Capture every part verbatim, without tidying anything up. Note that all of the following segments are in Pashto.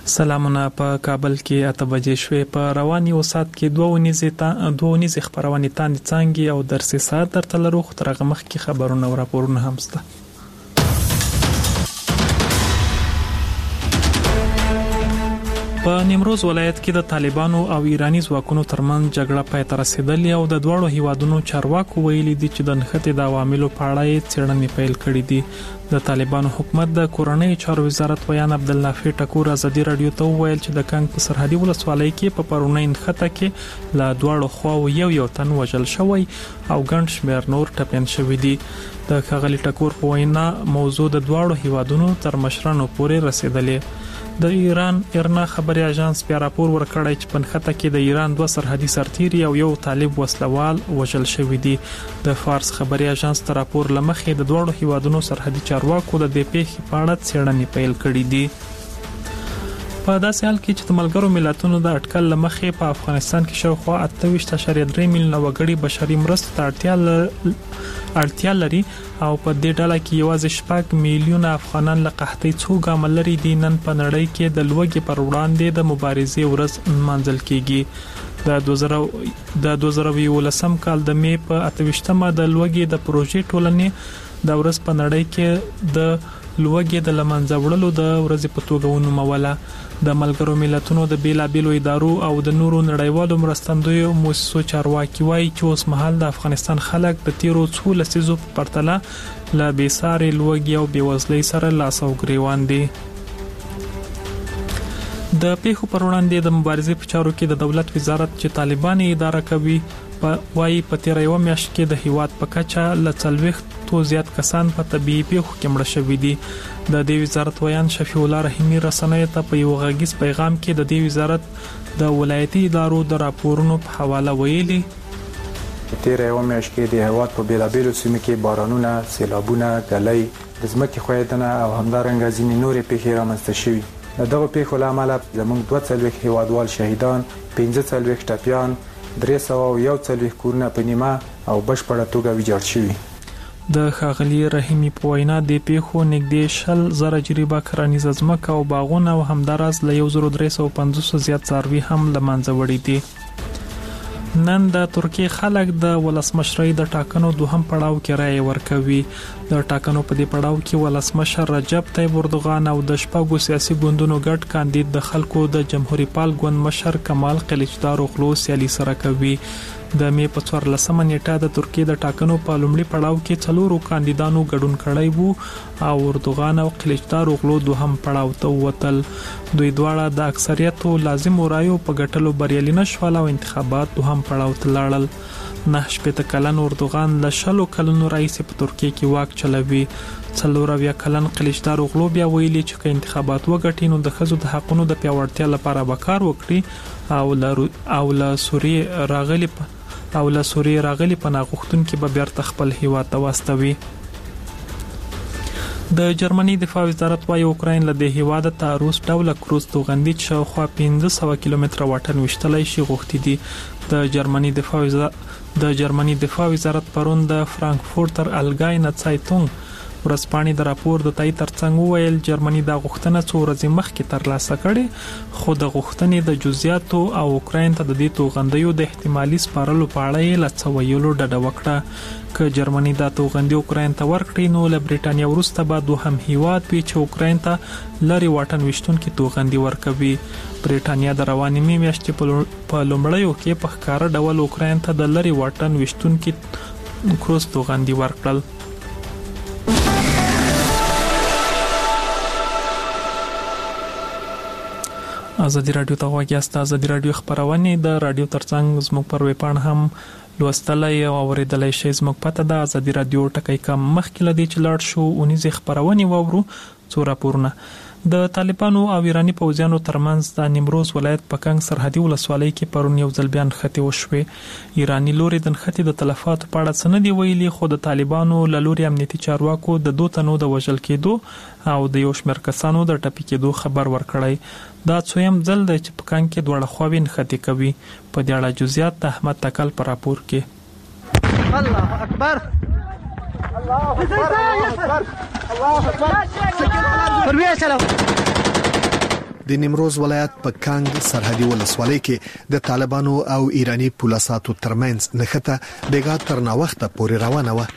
سلامونه. په کابل کې اته بجې شوې. په رواني وسات کې دوه ونیزې تا دوه ونیزې خبرونه تاند څنګه او درسي سات درته لرو خو ترغه مخ کې خبرونه او راپورونه هم سته. په نیمروز ولایت کې د طالبانو او ایرانی ځواکونو ترمنځ جګړه پای ته رسیدلې او د دوړو هیوادونو چارواکو ویلي دي چې د نښتې د عواملو په اړه څېړنې پیل کړې دي. د طالبانو حکومت د کورنۍ چارو وزارت ویان عبدالنافع ټکور ازادي رادیو ته وویل چې د کانګ په سرحدي ولسوالۍ کې په پرونی نښته کې لا دوړو خواو یو یو تن وژل شوی او ګڼ شمېر نور ټپیان شوي دي. د ښاغلي ټکور په وینا موضوع د دوړو هیوادونو تر مشرانو پورې رسیدلې. د ایران ایرنا خبري اژانس بیا راپور ورکړی چې په نښته کې د ایران دوه سرحدي سرتیري او یو طالب وسلوال وژل شوی دي. د فارس خبري اژانس تر راپور لمخې د دوړو هیوادونو سرحدي چارواکو د دې پیښې په اړه څېړنې پیل کړې دي. په داسې حال کې چې د ملګرو ملتونو د اټکل لمخې په افغانستان کې شاوخوا اته ویشت اعشاریه درې میلیونه وګړي بشري مرستو ته اړتیا لري اړتیا لري او په دې ډله کې یوازې شپږ میلیونه افغانان له قحطۍ څخه ګامل لري. د نن په نړۍ کې د لوږې پر وړاندې د مبارزې ورځ منځل کیږي. د دوه زره د دوه زره یولسم کال د می په اته ویشتمه د لوږې د پروژې ټولنې د ورځ په نړۍ کې د لوږې د لمنځه وړلو د ورځې په توګه ونوموله. د ملګرو ملتونو د بیلابیلو ادارو او د نورو نړیوالو مرستندویو مؤسسو چارواکي وایي چې اوس مهال د افغانستان خلک د تیرو څو لسیزو په پرتله له بېسارې لوږې او بېوزلۍ سره لاس او ګریوان دي. د پیښو پر وړاندې د مبارزې په چارو کې د دولت وزارت چې طالبان اداره کوي وايي په تیر یو میاشت کې د هیواد په کچه ل څلوېښتو زیات کسان په طبي پیښو کې مړه شوي دي. د دې وزارت ویان شفیع الله رحیمی رسنیو ته په یو غږیز پیغام کې د دې وزارت د ولایتي ادارو د راپورونو په حواله ویلي تیر یو میاشت کې د هیواد په بیلابیلو سیمو کې بارانونه، سیلابونه، ګلۍ، د ځمکې ښویېدنه او همدارنګه ځینې نورې پیښې رامنځته شوي. د دغو پیښو له امله زموږ دوه څلوېښت هیوادوال شهیدان، پنځه څلوېښت ټپیان، درې سوه او یو څلوېښت کورونه په نیمه او بشپړه توګه ویجاړ شوي. د ښاغلي رحیمي په وینا د پیښو نږدې شل زره جریبه کرنیزه ځمکه او باغونه او همداراز له یو زر درې سوه پنځوس زیات څاروي هم له منځه وړي دي. نن د ترکیې خلک د ولسمشرۍ د ټاکنو دوهم پړاو کې رایه ورکوي. د ټاکنو په دې پړاو کې ولسمشر رجب طیب اردوغان او د شپږو سیاسي ګوندونو ګډ کاندید د خلکو د جمهوریت پال ګوند مشر کمال قلیچدار اوغلو سیالي سره کوي. د می په څوارلسمه نیټه د ترکیې د ټاکنو په لومړي پړاو کې څلورو کاندیدانو ګډون کړی وو او اردوغان او قلیچدار اوغلو دوهم پړاو ته ووتل. دوی دواړه د اکثریتو لازم رایو په ګټلو بریالي نشول او انتخابات دوهم پړاو ته لاړل. نه شپېته کلن اردوغان له شلو کلونو راهیسې په ترکیې کې واک چلوي. څلور اویا کلن قلیچدار اوغلو بیا ویلي چې که انتخابات وګټي نو د ښځو د حقونو د پیاوړتیا لپاره به کار وکړي او له او له سوریې راغلي او له سوریې راغلي پناه غوښتونکي به بیرته خپل هیواد ته واستوي. د جرمني دفاع وزارت وايي اوکراین له دې هیواده ته روس ډوله کروز توغندي شاوخوا پنځه سوه کیلومتره واټن وشتلی شي غوښتي دي. د جرمني دفاع وزارت د جرمني دفاع وزارت پرون د فرانکفورتر الګاینه سایټونګ ورځپاڼې د راپور د تایید ترڅنګ وویل جرمني دا غوښتنه څو ورځې مخکې ترلاسه کړې خو د غوښتنې د جزئیاتو او اوکراین ته د دې توغندیو د احتمالي سپارلو په اړه یې له څه ویلو ډډه وکړه. که جرمني دا توغندي اوکراین ته ورکړي نو له برېټانیا وروسته به دوهم هیواد وي چې اوکراین ته لرې واټن ویشتونکي توغندي ورکوي. برېټانیا د روانې مې میاشتې په لومړیو کې په ښکاره ډول اوکراین ته د لرې واټن ویشتونکي کروز توغندي ورکړل. ازادي رادیو ته غواړئ ازادي رادیو خبرونه د رادیو ترڅنګ زموږ پر ویب پاڼه هم لوستلای او اوریدلای شئ. زموږ پته د ازادي رادیو ټکی کم مخکې لدی چې لاړ شو اونیزه خبرونه وورو څو راپورونه. د طالبانو او ایرانی پوځیانو ترمنځ د نیمروز ولایت په کانګ سرحدي ولسوالۍ کې پرون یو ځل بیا نښتې وشوې. ایرانی لوري د نښتې د تلفاتو په اړه څه نه دی ویلي خو د طالبانو له لوري امنیتي چارواکو د دوه تنو د وژل کېدو او د یو شمېر کسانو د ټپي کېدو خبر ورکړی. دا څویم ځل دی چې په کانګ کې دواړه خواوې نښتې کوي. په دې اړه جزئیات د احمد تکل په راپور کې. الله اکبر الله اکبر الله اکبر د نیمروز ولایت په کانګ سرحدي ولسوالۍ کې د طالبانو او ایرانی پولیساتو ترمنځ نښته بیګا تر نا وخته پورې روانه و.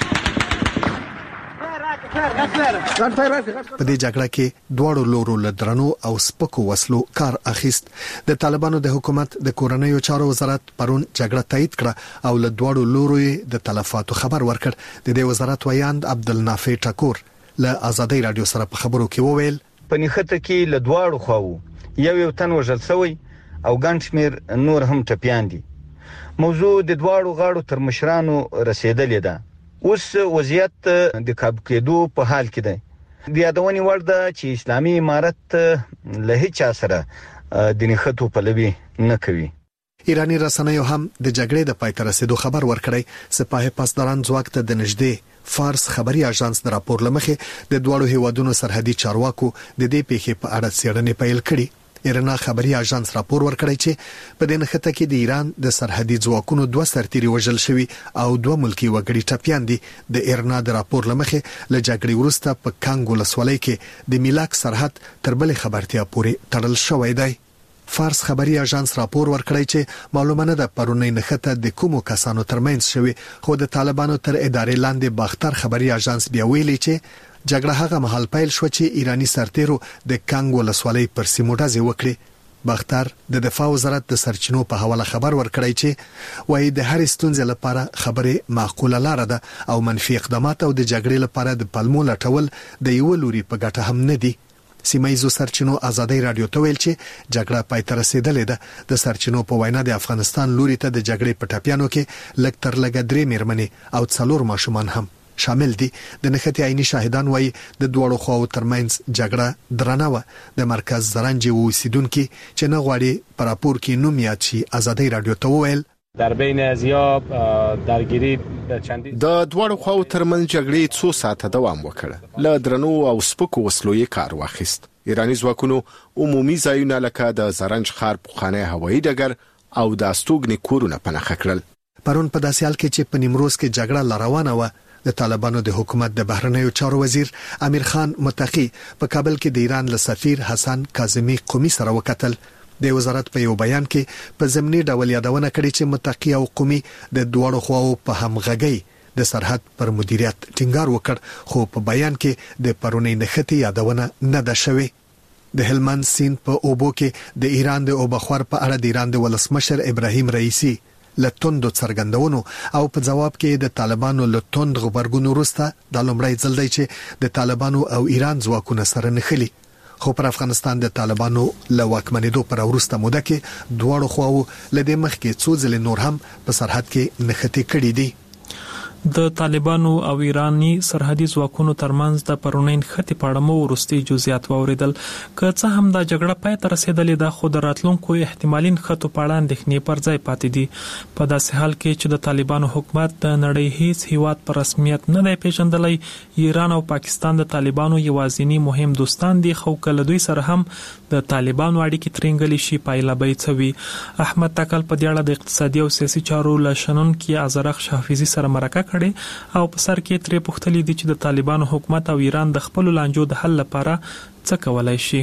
په دې جګړه کې دواړو لورو له درنو او سپکو وسلو کار اخیست. د طالبانو د حکومت د کورنیو چارو وزارت پرون جګړه تایید کړه او له دواړو لورو د تلفاتو خبر ورکړ. د دې وزارت ویاند عبدالنافع ټکور له آزادۍ رادیو سره په خبرو کې وویل په نښته کې له دواړو خواو یو یو تن وژل شوی او ګڼ شمېر نور هم ټپیان دي. موضوع د دواړو غاړو تر مشرانو رسیدلې ده. اوس وضعیت د کابو کېدو په حال کې دی. د یادونې وړ ده چې اسلامي امارت له هیڅ سره د نښتو پلوي نه کوي. ایرانی رسنیو هم د جګړې د پای ته رسیدو خبر ورکړی. سپاه پاسداران ځواک ته د نږدې فارس خبري اژانس د راپور لمخې د دوړو هیوادونو سرحدي چارواکو د دې پیښې په اړه څېړنې پیل کړې. ایرنا خبري اژانس راپور ورکړی چې په دې نښته کې د ایران د سرحدي ځواکونو دوه سرتیري وژل شوي او دوه ملکی وګړي ټپیان دي. د ایرنا د راپور لمخې له جګړې وروسته په کانګ ولسوالۍ کې د میلاک سرحد تر بلې خبرتیا پورې تړل شوی دی. فارس خبري اژانس راپور ورکړی چې معلومه نه ده پرونی نښته د کومو کسانو ترمنځ شوی، خو د طالبانو تر ادارې لاندې باختر خبري اژانس بیا ویلي چې جګړه هغه مهال پیل شو چې ایرانی سرتیرو د کانګ ولسوالۍ پر سیمو ډزې وکړې. باختر د دفاع وزارت د سرچینو په حواله خبر ورکړی چې وایي د هر ستونزې لپاره خبره معقوله لاره ده او منفي اقدامات او د جګړې لپاره د پلمو لټول د یو لوري په ګټه هم نه دي. سیمایزو سرچینو آزادۍ رادیو ته ویل چې جګړه پای ته رسیدلې ده. د سرچینو په وینا د افغانستان لوري ته د جګړې په ټاپیانو کې لږ تر لږه درې میرمنې او څلور ماشومان هم شامل دي. د نښتې عیني شاهدان وایي د دوړو خواو ترمنځ جګړه درنه و. د مرکز زرنج اوسیدونکو چې نه غواړي پر راپور کې نوم یاد شي آزادۍ رادیو ته وویل در بین ازیاب درگیری چندی د دوړو خواو ترمنځ جګړې څو ساعته دوام وکړ. له درنو او سپکو وسلو یې کار واخیست. ایرانی ځواکونو عمومي ځایونه لکه د زرنج ښار پخوانی هوایي ډګر او د استوګنې کورونه پناه کړل. پرون په داسې حال کې چې په نیمروز کې جګړه روانه و، د طالبانو د حکومت د بهرنیو چارو وزیر امیر خان متقی په کابل کې د ایران له سفیر حسن کاظمی قومي سره وکتل. د وزارت په یو بیان کې په ضمني ډول یادونه کړې چې متقی او قومي د دوړو خواو په همغږي د سرحد پر مدیریت ټینګار وکړ، خو په بیان کې د پرونی نښتې یادونه نه ده شوې. د هلمند سیند په اوبو کې د ایران د اوبخور په اړه د ایران د ولسمشر ابراهیم رئیسی لټوندو څرګندونو او په جواب کې د طالبانو لټوند غبرګون وروسته د لومړی ځل دی چې د طالبانو او ایران ځواکونه سره نښلي. خو پر افغانستان د طالبانو له واکمنېدو پر وروسته موده کې دواړو خواو لدې مخ کې څو ځله نور هم په سرحد کې نښتې کړې دي. د طالبانو او ایرانی سرحدي ځواکونو ترمنځ د پرونین خطي پاړمو ورستي جزئیات واوریدل. که څه هم دا جګړه پای ته رسیدلې ده، خو د راتلونکو احتمالین خطو پاړه اندېښنې پر ځای پاتې دي. په داسې حال کې چې د طالبانو حکومت د نړۍ هیڅ هیواد پر رسمیت نه دی پیژندلی، ایران او پاکستان د طالبانو یوازینی مهم دوستان دي، خو کله دوی سره هم د طالبانو اړیکې ترنګلې شي پایله به یې څه وي. احمد تکل په دې اړه د اقتصادي او سیاسي چارو له شنونکي ازرخ حافظي سره مرکه کړي او په سر کې ترې پوښتلي دي چې د طالبانو حکومت او ایران د خپل لانجو د حل لپاره څه کولای شي.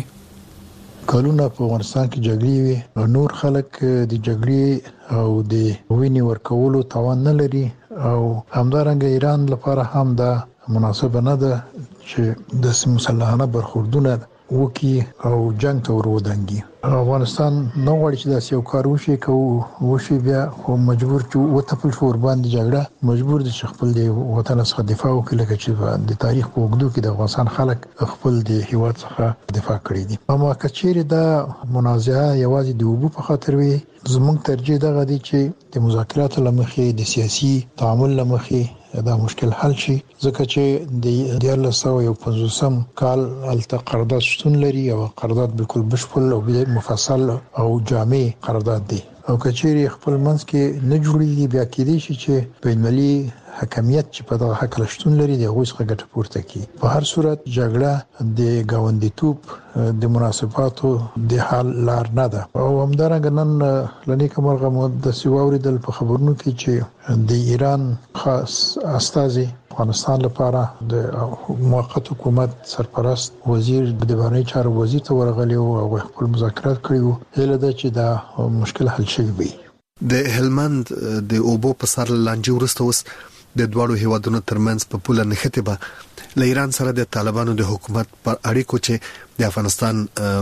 کلونه په افغانستان کې جګړې وي او نور خلک د جګړې او د وینې ورکولو توان نه لري او همدارنګه ایران لپاره هم دا مناسبه نه ده چې د مسلحانه برخوردونه وکي او جنگ ته ورودانګي. افغانستان نو غواړي چې داسې یو کار وشي، که وشي بیا خو مجبور چې وتپل شو ور باندې جګړه، مجبور دي چې خپل د وطن څخه دفاع وکړي، لکه چې د تاریخ په اوږدو کې د افغانستان خلک خپل د هیواد څخه دفاع کړي دي. اما که چیرې دا منازعه یوازې د اوبو په خاطر وي، زموږ ترجیح دغه دی چې د مذاکراتو له مخې د سیاسي تعامل له مخې دا مشکل حل شي، ځکه چې د دیارلس سوه یو پنځوسم کال هلته قرارداد شتون لري او قرارداد بالکل بشپړ او مفصل او جامع قرارداد دی. او که چیرې خپل منځ کې نه جوړیږي، بیا کېدای شي چې بین‌المللي حکمیت چې په دغه حق لشتون لري د هغوی څخه ګټه پورته کوي. په هر صورت جګړه د ګاونډیتوب د مناسباتو د حل لار نه ده. او همدارنګه نن لنی کومرغه مو د سیواوریدل په خبرونو کې چې د ایران خاص استازي افغانستان لپاره د موقت حکومت سرپرست وزیر د بهرنی چارو وزیر ته ورغلی او خپل مذاکرات کړي وو هله چې دا مشکل حل شي وي. د هلمند د اوبو په سر لاندې ورسته اوس د دواړو هیوادونو ترمنځ په پوله نښته به ل ایران سره د طالبانو د حکومت پر اړیکو چې د افغانستان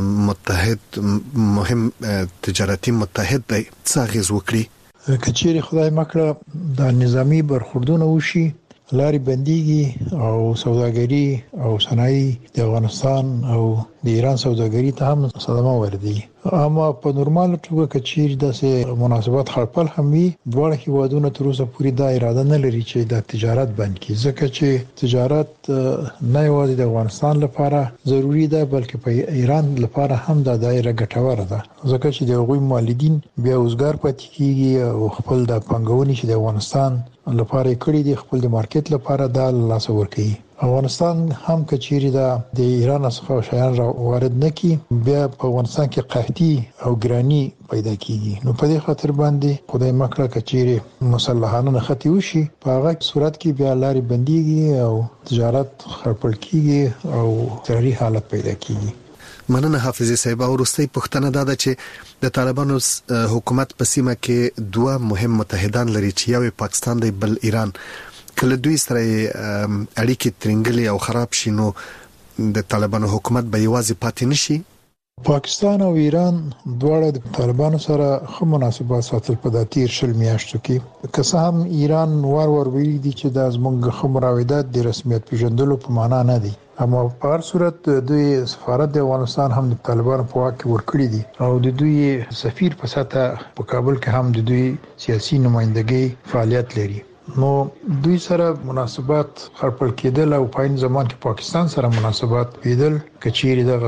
متحد مهم تجارتي متحد دی څه غیز وکړي. کچېری خدای مکړه د نظامی برخوردونه وشي لاري بنديږي او سوداګري او صنایع د افغانستان او د ایران سوداګري ته هم صدمه وردی. اما په نورمال توګه کچیر داسې مناسبات خپل هم وي دواړه هیوادونو تر اوسه پورې دا اراده نه لري چې د تجارت بند کړي ځکه چې تجارت نه یوازې د افغانستان لپاره ضروری ده بلکې په ایران لپاره هم دا دایره ګټوره ده ځکه چې د هغوی مالدین بیا اوسګار پاتې کیږي او خپل د پنګونې چې د افغانستان لپاره کړی دی خپل د مارکیټ لپاره دا لاس ورکړي. افغانستان هم کچيري دا د ایران څخه شیان را وارد نکي بیا په افغانستان کې قحطي او ګرانی پیدا کیږي. نو په دې خاطر باندې خدای مکړه کچيري مسلحانه نختی وشي په هغه صورت کې بیا لاري بنديږي او تجارت خرپل کیږي او تاریخ حالت پیدا کیږي. مننه حافظ صاحب. ورستۍ پښتنه دا ده چې د طالبانو حکومت په سیمه کې دوه مهم متحدان لري چې یو پاکستان دی بل ایران. کله دوی سره اړیکې ترنګلې او خراب شي نو د طالبانو حکومت به یوازې پاتې نشي. پاکستان او ایران دواړه د طالبانو سره خو مناسبات ساتل په د تیر شل میاشتو کې که څه هم ایران وار وار ویلي دي چې د زمونږ خو مراودات د رسمیت پیژندلو په معنا نه دي اما په هر صورت دوی سفارت د افغانستان هم د طالبانو په واک کې ورکړي دي او د دوی سفیر په ساته په کابل کې هم د دوی سیاسي نمائندګي فعالیت لري. نو دوی سره مناسبات خرپل کېدل او په این زمان کې پاکستان سره مناسبات پیدل کچېری دغه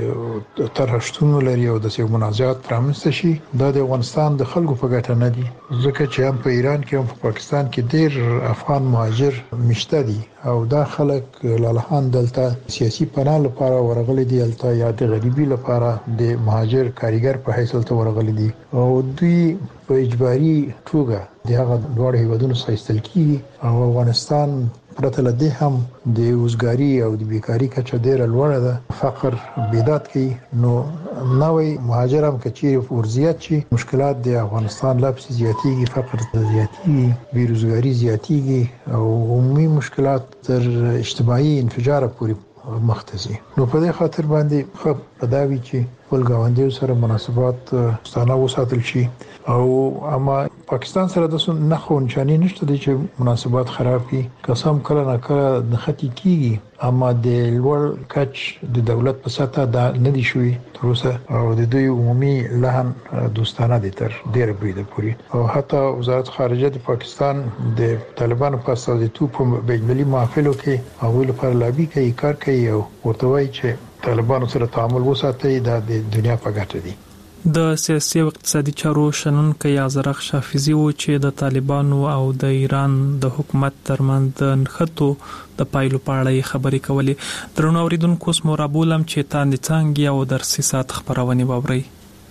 سه ترهشتون لري او د سه منازعات پرامسته شي دا د افغانستان د خلکو په ګټه نه دي ځکه چې هم په ایران کې هم په پاکستان کې ډېر افغان مهاجر مشته دي او دا خلک لالهان دلته سیاسي پناه لپاره ورغلي دي الته یا د غریبي لپاره د مهاجر کاریګر په حیث ته ورغلي دي او دوی په اجباري توګه دغه دوه هیوادونو سره استل کیږي او افغانستان پرته لدې هم د اوسګاری او د بیکاری کچه ډیره لوړه ده فقر بیدات کوي نو نوې مهاجر هم کچې ورزيات شي مشکلات د افغانستان لا پسې زیاتېږي فقر زیاتېږي بیروزګاری زیاتېږي او عمومي مشکلات تر اجتماعي انفجار پورې مختصي. نو په دې خاطر باندې خو پداوی چې ول گاونډیو سره مناسبات ستانه وساتل شي او اما پاکستان سره د نه خو نشانی نشته چې مناسبات خراب کی قسم کله نه کله د ختی کیږي اما د لوړ کچ د دولت په ساته دا نه دي شوی تر اوسه او د دوی عمومي لهن دوستانه دي تر ډیر بریده پوری او حتی وزارت خارجه د پاکستان د طالبانو په استازیتوب په بین‌المللي محافلو کې هغوی لپاره لابي کوي کار کوي او ورته وایي چې طالبانو سره تعامل وساتي دا د دنیا په ګټه دي. د سیاسي او اقتصادي چارو شنونکو یازرخ شافعي و چې د طالبانو او د ایران د حکومت ترمنځ د نښتو د پایلو په اړه خبرې کولې. درنو اوریدونکو اوس مو رابولم چې تاندې څنګه او درسي سات خبرونه ووري.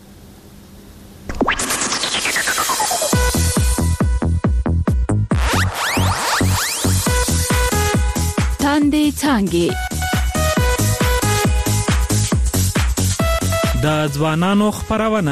تاندې څنګه د ځوانانو خبرونه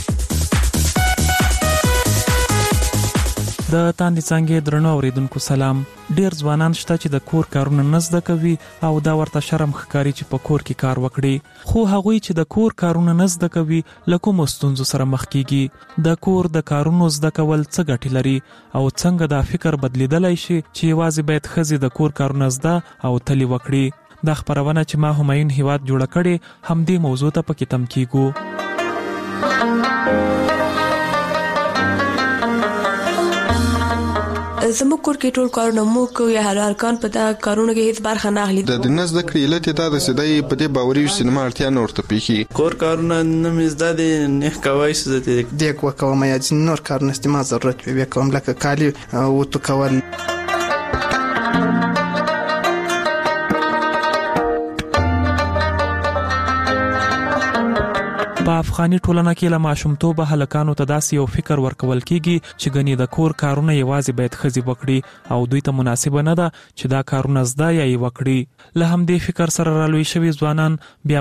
د تاندې څنګه درنو اوریدونکو سلام. ډیر ځوانان شته چې د کور کارونه نه زده کوي او دا ورته شرم ښکاري چې په کور کې کار وکړي خو هغوی چې د کور کارونه نه زده کوي لکه مستونزو سره مخ کیږي. د کور د کارونو زده کول څه ګټه لري او څنګه دا فکر بدلیدلای شي چې یوازې باید ښځې د کور کارونه زده او تلی وکړي. دا خبرونه چې ما همایون هیواد جوړ کړي هم دې موضوع ته پکې تم کیږو. زموږ کور کې ټول کارونه مو کوي یا هر ارکان په دا کارونه کې هیڅ برخه نه اخلي. د دنیا زده کړې علت دا د سیدای په دې باوري سینما اړتیا نه ورته پیخي کور کارونه نه مزده دي نه کوي څه دې د کو کوم یا نور کارونه استعمال ضرورت وي کوم لکه کالی او تو کول په افغاني ټولنه کې له ماشومتوبه هلکانو ته داسې یو فکر ورکول کیږي چې ګنې د کور کارونه یوازې باید ښځې وکړي او دوی ته مناسبه نه ده چې دا کارونه زده یا یې وکړي. له همدې فکر سره رالوی شوي ځوانان بیا